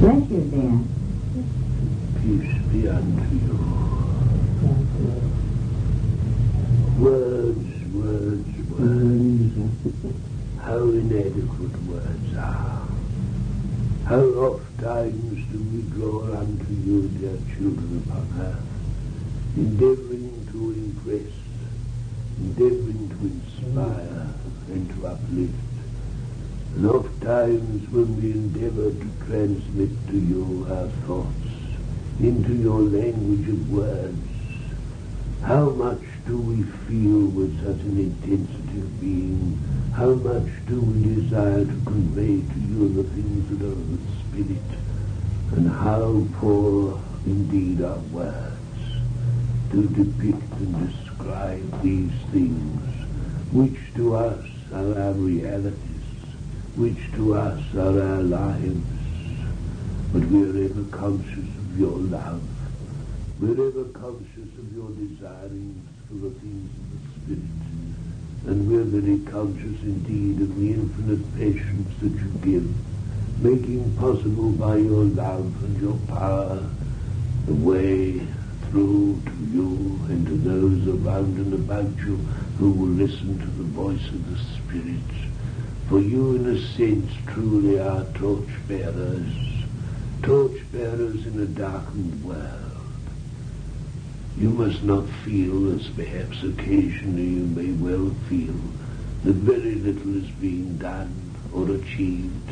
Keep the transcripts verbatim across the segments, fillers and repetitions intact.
Bless you, dear. Peace be unto you. Thank you. Words, words, words. How inadequate words are. How oft times do we draw unto you, dear children upon earth, endeavoring to impress, endeavoring to inspire and to uplift. And oft times when we endeavor to transmit to you our thoughts into your language of words, how much do we feel with such an intensity of being? How much do we desire to convey to you the things that are of the Spirit? And how poor indeed are words to depict and describe these things, which to us are our realities, which to us are our lives. But we are ever conscious of your love. We are ever conscious of your desiring for the things of the Spirit. And we are very conscious indeed of the infinite patience that you give, making possible by your love and your power the way through to you and to those around and about you who will listen to the voice of the Spirit. For you, in a sense, truly are torch-bearers, torch-bearers in a darkened world. You must not feel, as perhaps occasionally you may well feel, that very little is being done or achieved.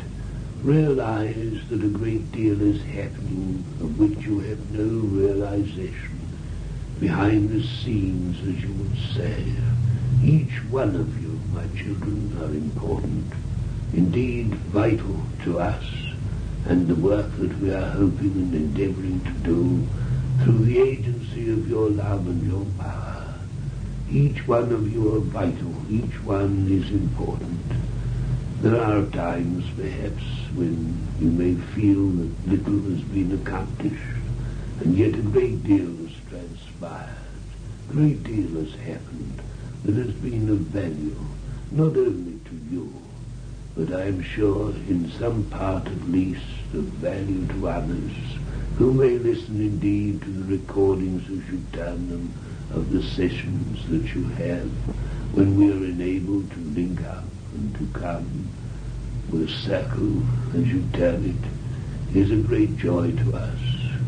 Realize that a great deal is happening of which you have no realization. Behind the scenes, as you would say, each one of you, my children, are important, indeed vital to us, and the work that we are hoping and endeavoring to do through the agency of your love and your power. Each one of you are vital. Each one is important. There are times, perhaps, when you may feel that little has been accomplished, and yet a great deal has transpired. A great deal has happened that has been of value, not only to you, but I am sure in some part at least of value to others, who may listen indeed to the recordings, as you term them, of the sessions that you have, when we are enabled to link up and to come with a circle, as you term it, is a great joy to us,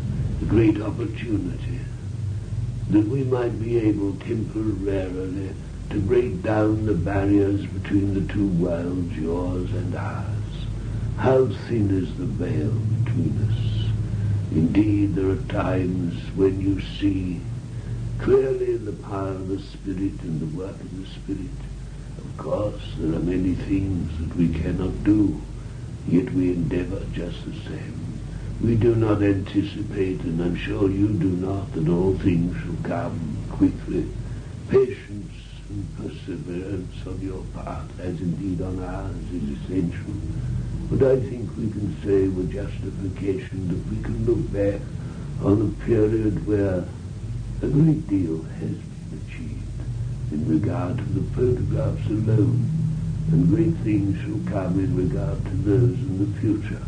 a great opportunity, that we might be able temporarily to break down the barriers between the two worlds, yours and ours. How thin is the veil between us. Indeed, there are times when you see clearly the power of the Spirit and the work of the Spirit. Of course, there are many things that we cannot do, yet we endeavor just the same. We do not anticipate, and I'm sure you do not, that all things shall come quickly. Patience and perseverance on your part, as indeed on ours, is essential. But I think we can say with justification that we can look back on a period where a great deal has been achieved in regard to the photographs alone, and great things shall come in regard to those in the future.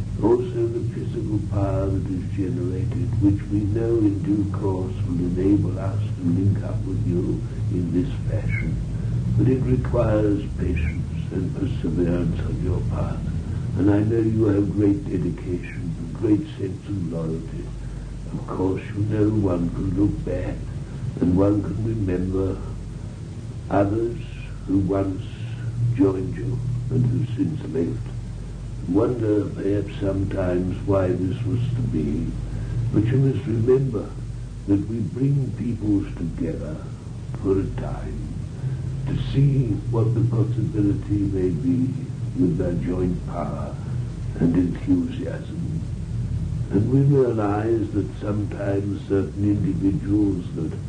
Also the physical power that is generated, which we know in due course will enable us to link up with you in this fashion. But it requires patience and perseverance on your part. And I know you have great dedication, a great sense of loyalty. Of course, you know one can look back and one can remember others who once joined you and who since left. Wonder perhaps sometimes why this was to be. But you must remember that we bring peoples together for a time to see what the possibility may be with their joint power and enthusiasm. And we realize that sometimes certain individuals that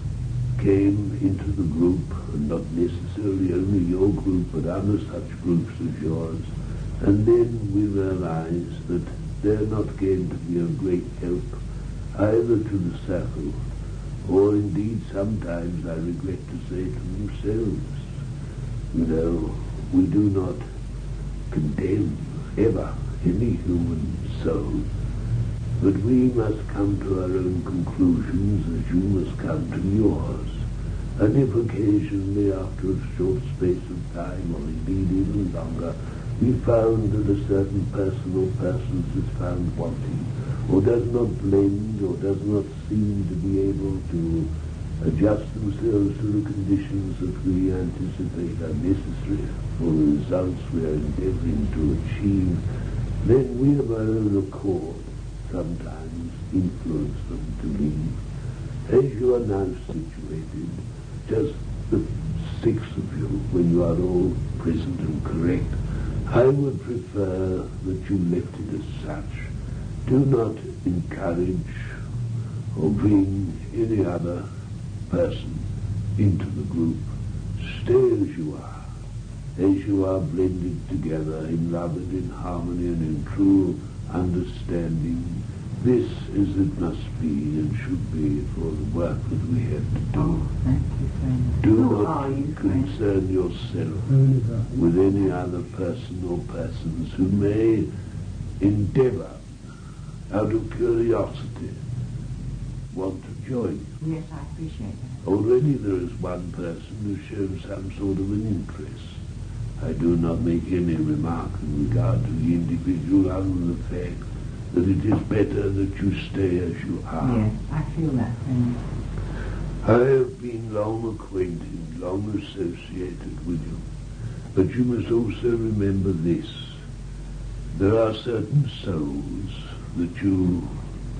came into the group, and not necessarily only your group, but other such groups as yours, and then we realize that they're not going to be of great help either to the circle, or indeed sometimes, I regret to say, to themselves. You know, we do not condemn ever any human soul. But we must come to our own conclusions as you must come to yours. And if occasionally, after a short space of time, or indeed even longer, we found that a certain person or persons is found wanting, or does not blend, or does not seem to be able to adjust themselves to the conditions that we anticipate are necessary for the results we are endeavoring to achieve, then we of our own accord sometimes influence them to leave. As you are now situated, just the six of you, when you are all present and correct, I would prefer that you left it as such. Do not encourage or bring any other person into the group. Stay as you are, as you are blended together in love and in harmony and in true understanding. This as it must be and should be for the work that we have to do. Oh, thank you, friend. Do Who not are you, concern friend? yourself with any other person or persons who may endeavour, out of curiosity, want to join you. Yes, I appreciate that. Already there is one person who shows some sort of an interest. I do not make any remark in regard to the individual other than the fact that it is better that you stay as you are. Yes, I feel that, friend. I have been long acquainted, long associated with you, but you must also remember this. There are certain souls that you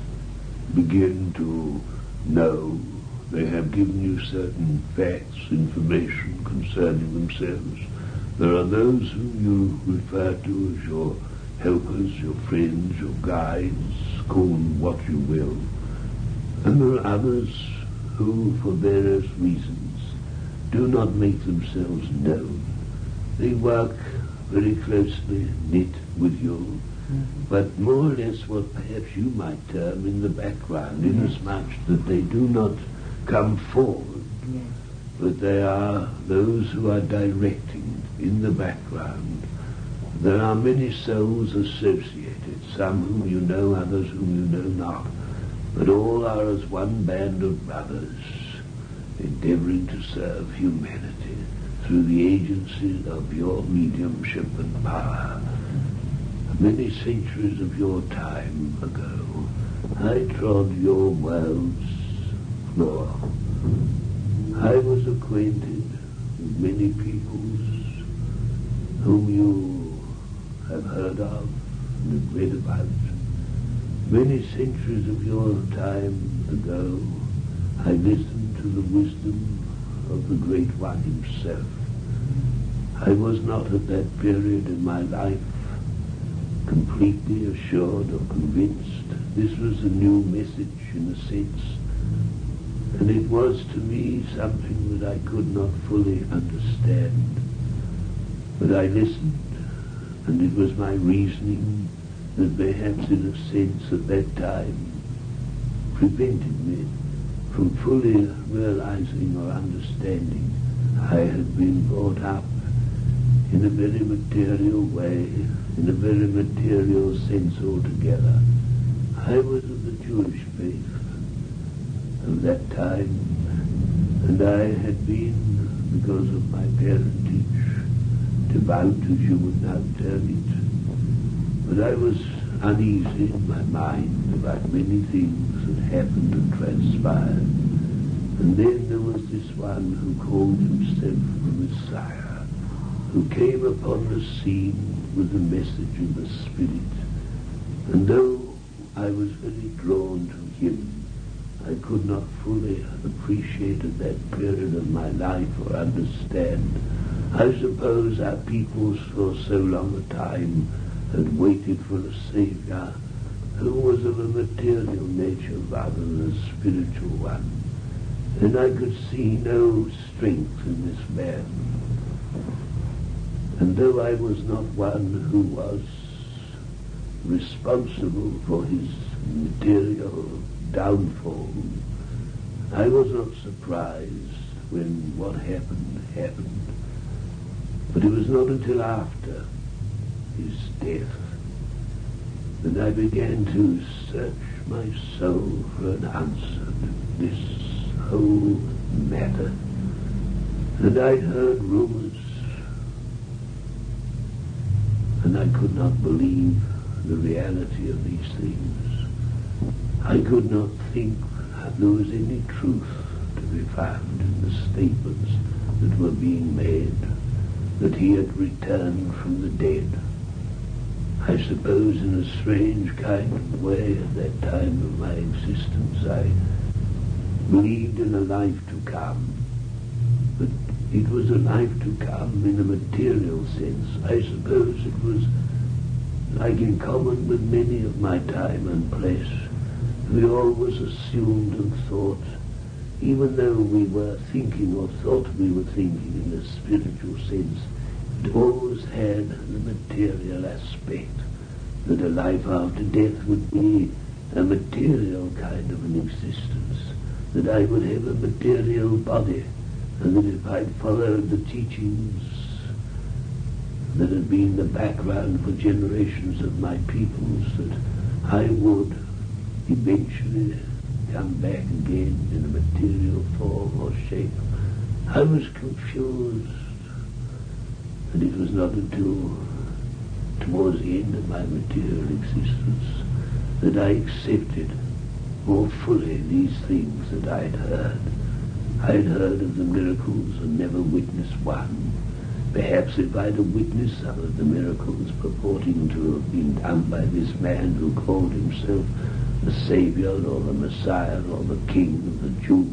begin to know. They have given you certain facts, information concerning themselves. There are those whom you refer to as your helpers, your friends, your guides, call them what you will. And there are others who, for various reasons, do not make themselves known. They work very closely knit with you, mm-hmm. but more or less what perhaps you might term in the background, mm-hmm. inasmuch that they do not come forward, yes. but they are those who are directing in the background. There are many souls associated, some whom you know, others whom you know not, but all are as one band of brothers, endeavoring to serve humanity through the agency of your mediumship and power. Many centuries of your time ago, I trod your world's floor. I was acquainted with many peoples whom you have heard of and have read about. Many centuries of your time ago, I listened to the wisdom of the Great One himself. I was not at that period in my life completely assured or convinced. This was a new message in a sense, and it was to me something that I could not fully understand. But I listened, and it was my reasoning that perhaps in a sense at that time prevented me from fully realizing or understanding. I had been brought up in a very material way, in a very material sense altogether. I was of the Jewish faith of that time, and I had been, because of my parentage, devout as you would now term it. But I was uneasy in my mind about many things that happened and transpired. And then there was this one who called himself the Messiah, who came upon the scene with a message in the Spirit. And though I was very drawn to him, I could not fully appreciate at that period of my life or understand. I suppose our peoples for so long a time had waited for a Saviour who was of a material nature rather than a spiritual one. And I could see no strength in this man. And though I was not one who was responsible for his material downfall, I was not surprised when what happened happened. But it was not until after his death And I began to search my soul for an answer to this whole matter. And I heard rumors, and I could not believe the reality of these things. I could not think that there was any truth to be found in the statements that were being made, that he had returned from the dead. I suppose in a strange kind of way at that time of my existence I believed in a life to come, but it was a life to come in a material sense. I suppose it was like in common with many of my time and place. We always assumed and thought, even though we were thinking or thought we were thinking in a spiritual sense, it always had the material aspect, that a life after death would be a material kind of an existence, that I would have a material body, and that if I followed the teachings that had been the background for generations of my peoples, that I would eventually come back again in a material form or shape. I was confused, and it was not until towards the end of my material existence that I accepted more fully these things that I had heard. I had heard of the miracles and never witnessed one. Perhaps if I'd have witnessed some of the miracles purporting to have been done by this man who called himself the Savior or the Messiah or the King of the Jews.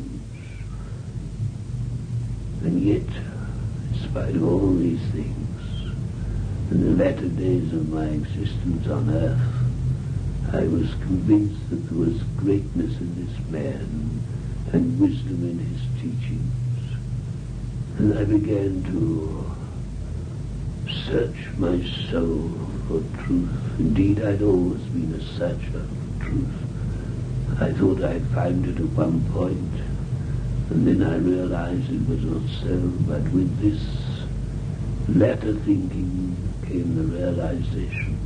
And yet, in spite of all these things, in the latter days of my existence on earth, I was convinced that there was greatness in this man and wisdom in his teachings. And I began to search my soul for truth. Indeed, I'd always been a searcher for truth. I thought I'd found it at one point, and then I realized it was not so. But with this latter thinking came the realization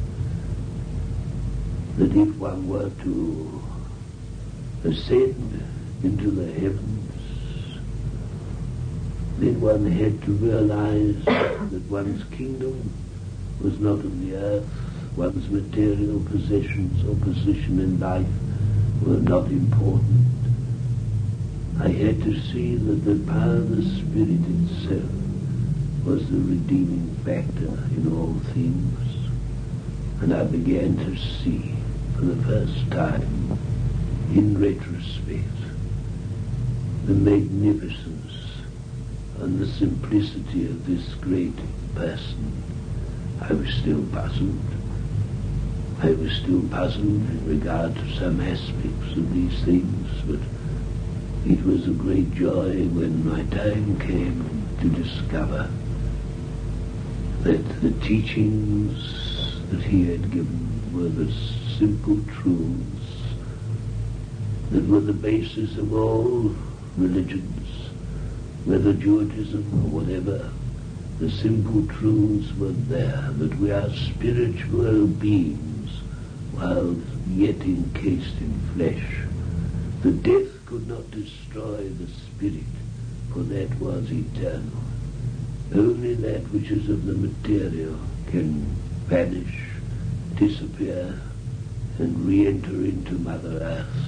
that if one were to ascend into the heavens, then one had to realize that one's kingdom was not on the earth, one's material possessions or position in life were not important. I had to see that the power of the Spirit itself was the redeeming factor in all things. And I began to see for the first time, in retrospect, the magnificence and the simplicity of this great person. I was still puzzled. I was still puzzled in regard to some aspects of these things, but it was a great joy when my time came to discover that the teachings that he had given were the simple truths that were the basis of all religions, whether Judaism or whatever. The simple truths were there, that we are spiritual beings while yet encased in flesh. The death could not destroy the spirit, for that was eternal. Only that which is of the material can vanish, disappear, and re-enter into Mother Earth.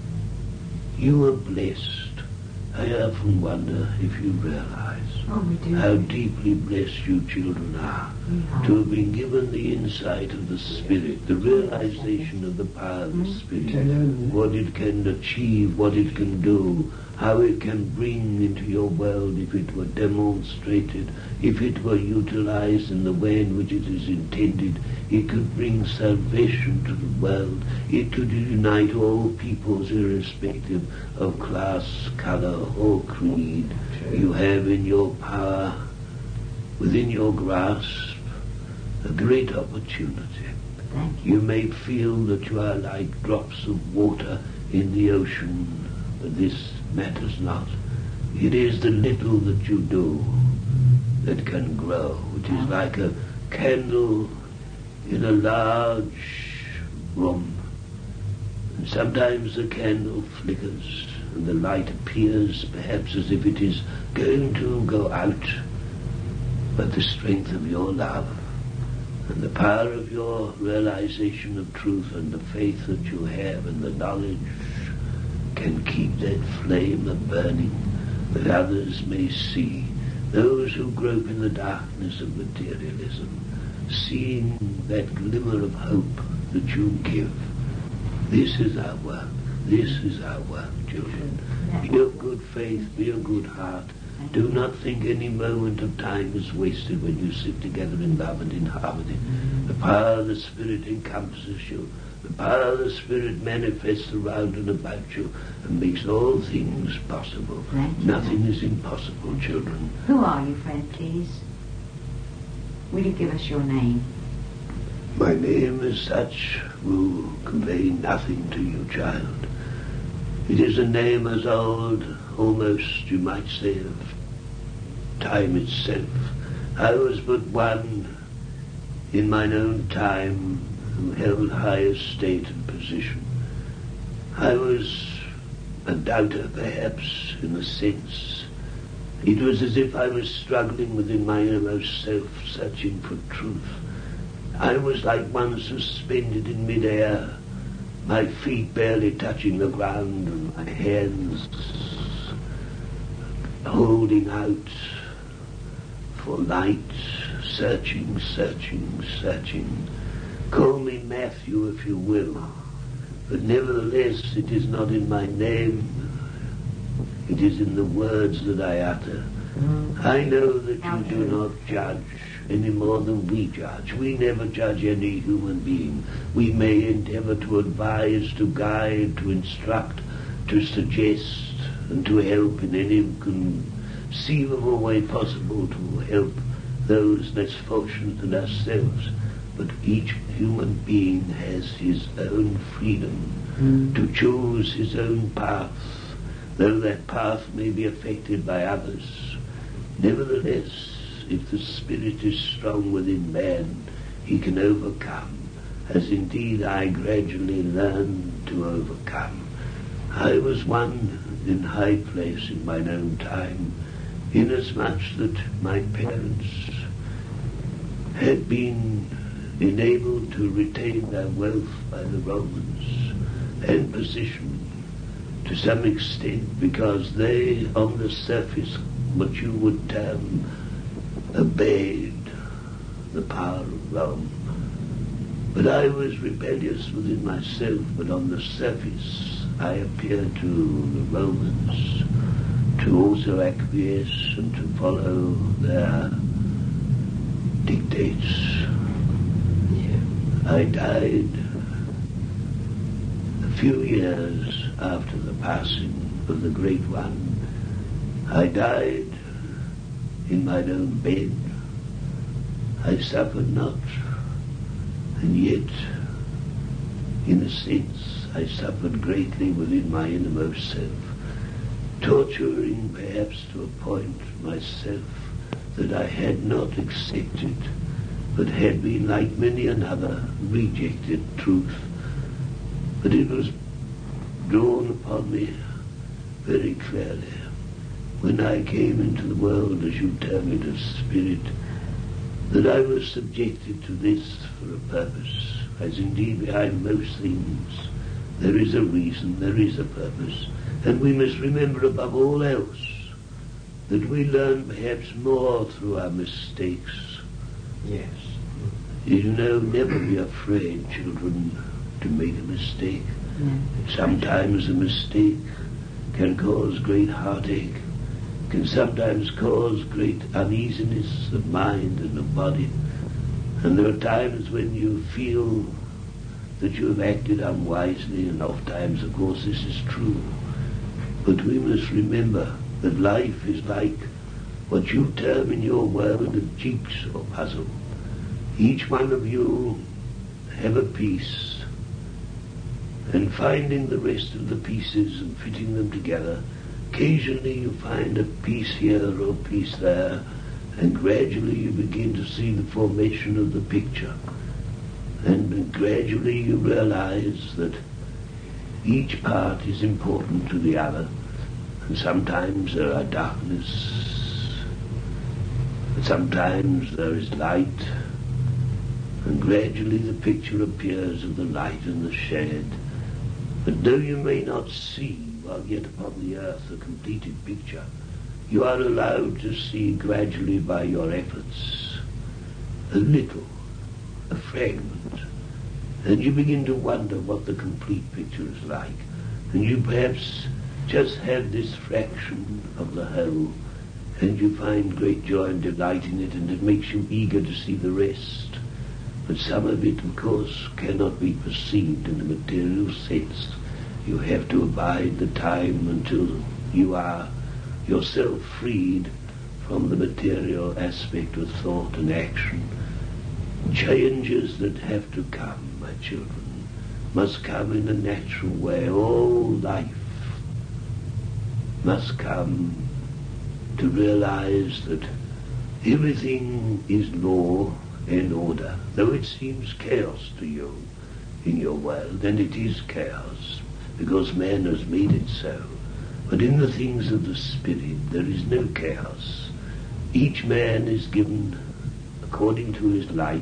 You are blessed. I often wonder if you realize oh, we do. how deeply blessed you children are Yeah. to have been given the insight of the Spirit, the realization of the power of the Spirit, what it can achieve, what it can do, how it can bring into your world if it were demonstrated, if it were utilized in the way in which it is intended. It could bring salvation to the world. It could unite all peoples irrespective of class, color, or creed. You have in your power, within your grasp, a great opportunity. Thank you. You may feel that you are like drops of water in the ocean, but this matters not. It is the little that you do that can grow. It is like a candle in a large room, and sometimes the candle flickers and the light appears perhaps as if it is going to go out, but the strength of your love and the power of your realization of truth and the faith that you have and the knowledge can keep that flame a-burning that others may see. Those who grope in the darkness of materialism, seeing that glimmer of hope that you give. This is our work. This is our work, children. Be of good faith, be of good heart. Do not think any moment of time is wasted when you sit together in love and in harmony. The power of the Spirit encompasses you. The power of the Spirit manifests around and about you and makes all things possible. Nothing is impossible, children. Who are you, friend, please? Will you give us your name? My name is such will convey nothing to you, child. It is a name as old, almost, you might say, of time itself. I was but one in mine own time who held high estate and position. I was a doubter, perhaps, in a sense. It was as if I was struggling within my innermost self, searching for truth. I was like one suspended in mid-air, my feet barely touching the ground and my hands holding out for light, searching, searching, searching. Call me Matthew if you will, but nevertheless it is not in my name, it is in the words that I utter. I know that you do not judge any more than we judge. We never judge any human being. We may endeavor to advise, to guide, to instruct, to suggest, and to help in any conceivable way possible to help those less fortunate than ourselves. But each human being has his own freedom mm. to choose his own path, though that path may be affected by others. Nevertheless, if the spirit is strong within man, he can overcome, as indeed I gradually learned to overcome. I was one in high place in mine own time, inasmuch that my parents had been enabled to retain their wealth by the Romans and position to some extent because they, on the surface, what you would term, obeyed the power of Rome. But I was rebellious within myself, but on the surface I appeared to the Romans to also acquiesce and to follow their dictates. Yeah. I died a few years after the passing of the Great One. I died in mine own bed. I suffered not, and yet, in a sense, I suffered greatly within my innermost self, torturing perhaps to a point myself that I had not accepted, but had been, like many another, rejected truth. But it was drawn upon me very clearly when I came into the world, as you term it, of spirit, that I was subjected to this for a purpose, as indeed behind most things there is a reason, there is a purpose, and we must remember above all else that we learn perhaps more through our mistakes. Yes. You know, never be afraid, children, to make a mistake. No. Sometimes a mistake can cause great heartache, can sometimes cause great uneasiness of mind and of body. And there are times when you feel that you have acted unwisely, and oft times, of course, this is true. But we must remember that life is like what you term in your world a jigsaw puzzle. Each one of you have a piece, and finding the rest of the pieces and fitting them together, occasionally you find a piece here or a piece there, and gradually you begin to see the formation of the picture. And gradually you realize that each part is important to the other, and sometimes there are darkness, and sometimes there is light, and gradually the picture appears of the light and the shade. But though you may not see, while yet upon the earth, a completed picture, you are allowed to see gradually by your efforts a little, a fragment, and you begin to wonder what the complete picture is like, and you perhaps just have this fraction of the whole, and you find great joy and delight in it, and it makes you eager to see the rest. But some of it, of course, cannot be perceived in the material sense. You have to abide the time until you are yourself freed from the material aspect of thought and action. Changes that have to come, my children, must come in a natural way. All life must come to realize that everything is law and order. Though it seems chaos to you in your world, and it is chaos, because man has made it so. But in the things of the Spirit there is no chaos. Each man is given, according to his light,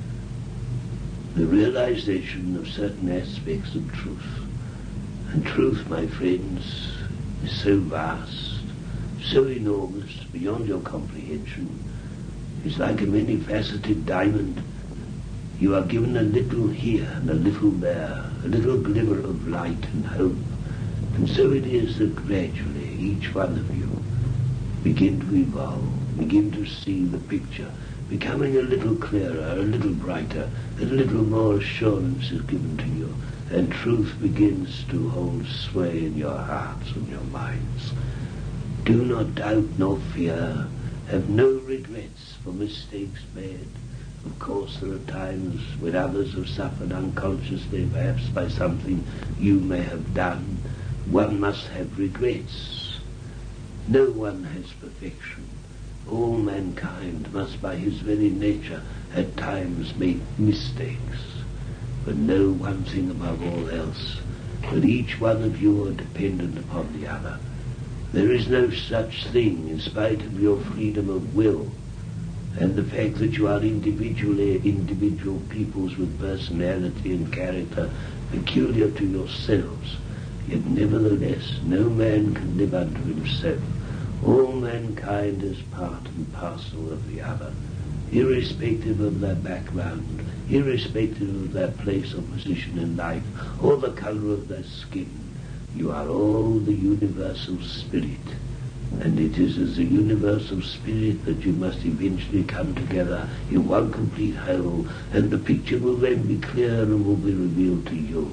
the realization of certain aspects of truth. And truth, my friends, is so vast, so enormous, beyond your comprehension. It's like a many-faceted diamond. You are given a little here and a little there, a little glimmer of light and hope. And so it is that gradually each one of you begin to evolve, begin to see the picture, becoming a little clearer, a little brighter, a little more assurance is given to you, and truth begins to hold sway in your hearts and your minds. Do not doubt nor fear. Have no regrets for mistakes made. Of course, there are times when others have suffered unconsciously, perhaps by something you may have done. One must have regrets. No one has perfection. All mankind must by his very nature at times make mistakes. But know one thing above all else, that each one of you are dependent upon the other. There is no such thing, in spite of your freedom of will and the fact that you are individually individual peoples with personality and character peculiar to yourselves, yet nevertheless no man can live unto himself. All mankind is part and parcel of the other, irrespective of their background, irrespective of their place or position in life, or the colour of their skin. You are all the universal spirit, and it is as a universal spirit that you must eventually come together in one complete whole, and the picture will then be clear and will be revealed to you.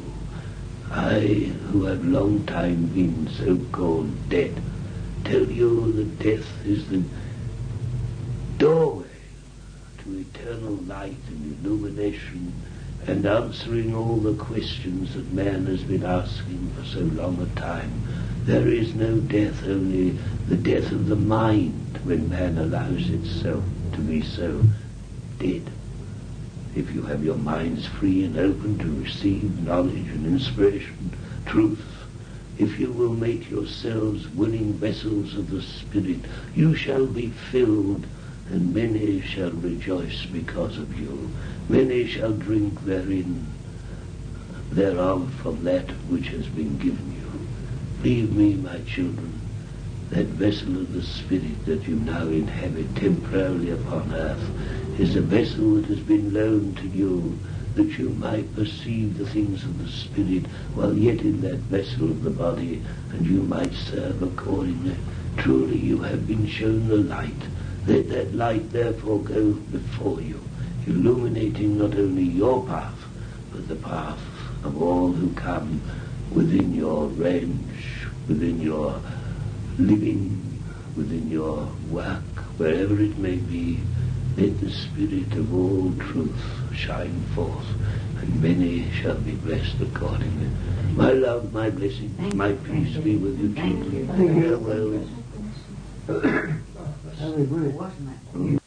I, who have long time been so-called dead, tell you that death is the doorway to eternal light and illumination, and answering all the questions that man has been asking for so long a time. There is no death, only the death of the mind, when man allows itself to be so dead. If you have your minds free and open to receive knowledge and inspiration, truth, if you will make yourselves willing vessels of the Spirit, you shall be filled, and many shall rejoice because of you. Many shall drink therein, thereof, from that which has been given you. Believe me, my children, that vessel of the Spirit that you now inhabit temporarily upon earth is a vessel that has been loaned to you, that you might perceive the things of the Spirit while yet in that vessel of the body, and you might serve accordingly. Truly you have been shown the light. Let that light therefore go before you, illuminating not only your path, but the path of all who come within your range, within your living, within your work, wherever it may be. Let the Spirit of all truth shine forth, and many shall be blessed accordingly. My love, my blessing, Thank my you. peace Thank be you. with you, Thank children. you. Farewell. Very good. Wasn't it?